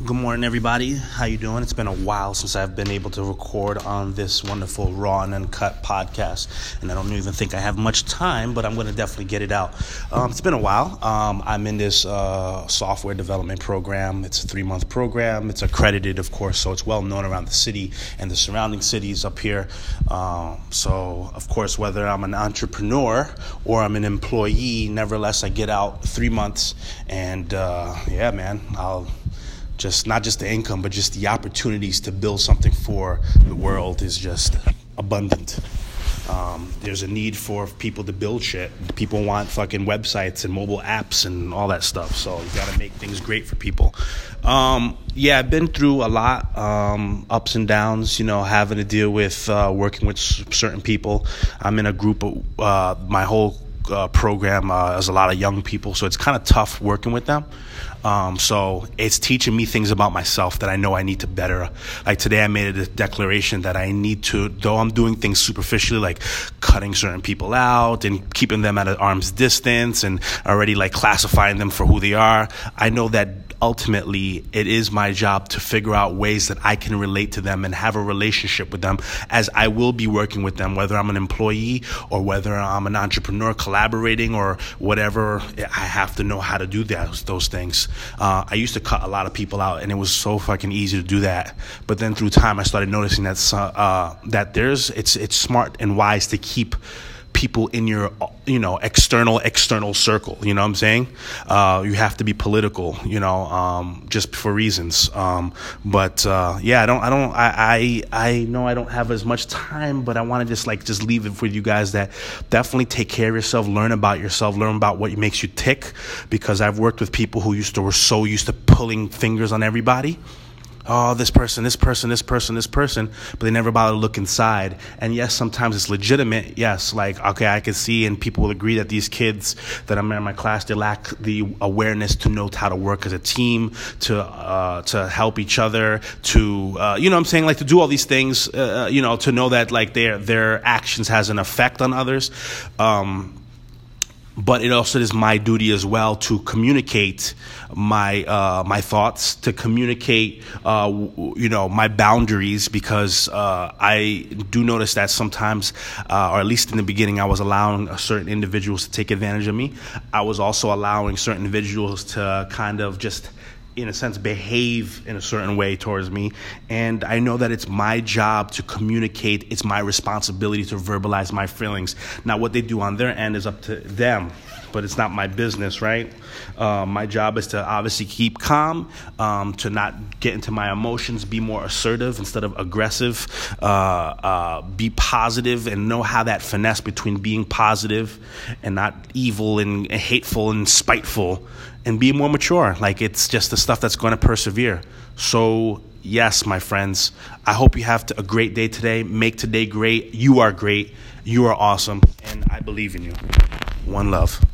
Good morning, everybody. How you doing? It's been a while since I've been able to record on this wonderful raw and uncut podcast, and I don't even think I have much time, but I'm going to definitely get it out. It's been a while. I'm in this software development program. It's a 3-month program. It's accredited, of course, so it's well known around the city and the surrounding cities up here. So, of course, whether I'm an entrepreneur or I'm an employee, nevertheless, I get out 3 months, and yeah, man, I'll just not just the income, but just the opportunities to build something for the world is just abundant. There's a need for people to build shit. People want fucking websites and mobile apps and all that stuff. So you got to make things great for people. Yeah, I've been through a lot, ups and downs, having to deal with working with certain people. I'm in a group of my whole program is a lot of young people, so it's kind of tough working with them. So it's teaching me things about myself that I know I need to better. Like today I made a declaration that I need to, though I'm doing things superficially, like cutting certain people out and keeping them at an arm's distance and already like classifying them for who they are. I know that ultimately it is my job to figure out ways that I can relate to them and have a relationship with them, as I will be working with them, whether I'm an employee or whether I'm an entrepreneur collaborating or whatever. I have to know how to do those things. I used to cut a lot of people out, and it was so fucking easy to do that. But then through time, I started noticing that it's smart and wise to keep people in your external circle. You know what I'm saying? You have to be political, just for reasons. But yeah, I know I don't have as much time, but I want to just leave it with you guys that definitely take care of yourself, learn about yourself, learn about what makes you tick, because I've worked with people who were so used to pulling fingers on everybody. Oh, this person, but they never bother to look inside. And yes, sometimes it's legitimate. Yes, like, okay, I can see, and people will agree that these kids that I'm in my class, they lack the awareness to know how to work as a team, to help each other, to, what I'm saying, like to do all these things, to know that like their actions has an effect on others. But it also is my duty as well to communicate my thoughts, to communicate, my boundaries, because I do notice that sometimes, or at least in the beginning, I was allowing certain individuals to take advantage of me. I was also allowing certain individuals to kind of just, in a sense, behave in a certain way towards me. And I know that it's my job to communicate. It's my responsibility to verbalize my feelings. Now, what they do on their end is up to them, but it's not my business, right? My job is to obviously keep calm, to not get into my emotions, be more assertive instead of aggressive, be positive, and know how that finesse between being positive and not evil and hateful and spiteful, and be more mature. Like, it's just the stuff that's going to persevere. So yes, my friends, I hope you have a great day today. Make today great. You are great. You are awesome. And I believe in you. One love.